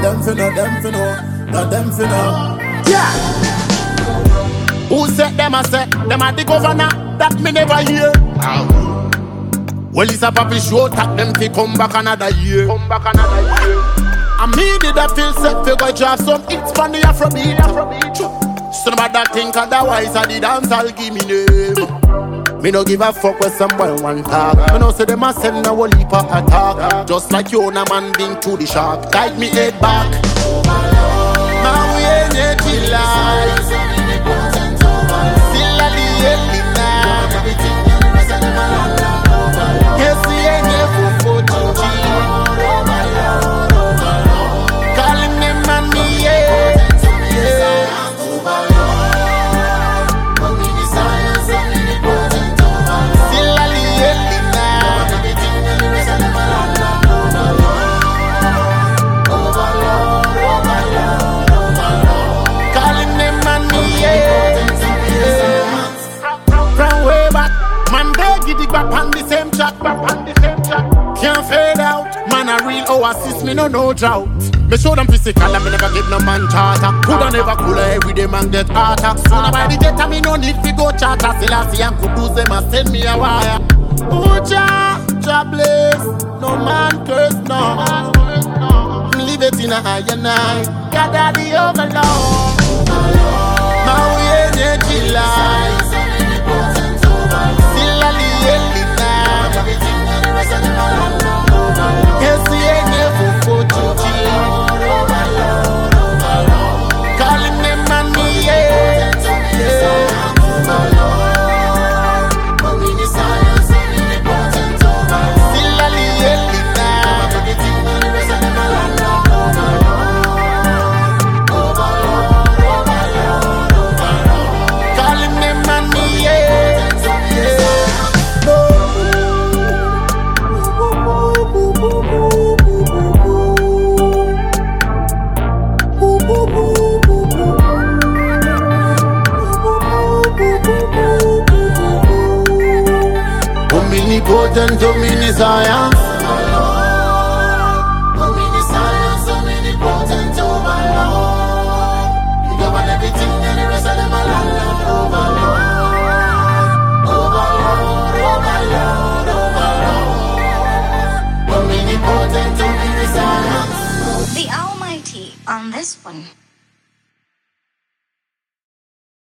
them finna, not them finna. Yeah. Who said them a say? Them a the governor that me never hear. Well, it's a papi show, tak them fi come back another year. And me did a feel set fi go drop some hits from the Afrobeat. So nobody think otherwise, I the dance, I'll give me name. Me no give a fuck with someone one talk. Me no say them a send a whole heap of attack. Just like you on a man being to the shark. Guide me head back. Now we ain't yet lies. Still a the early night. Yes, we ain't here for calling them and me, yeah. Back on the same track, can't fade out. Man a real oasis, me no drought. Me show them physical and me never give no man charter. Coulda never cooler, everyday man get harder. Sooner by the jet, me no need fi go charter. Selassie and Kudus, them a send me a wire. Oh Jah bless, no man curse, no. Leave it in a higher night. Gather the overlord. Now we ain't yet lies. Yes, we ain't never for to calling them and me, yeah. Still a little now. Calling them and me, yeah. Omnipotent, omniscient. Omniscient, omnipotent, overlord. You govern everything and the rest of them are landlord. Overlord. Omnipotent, omniscient. The Almighty on this one.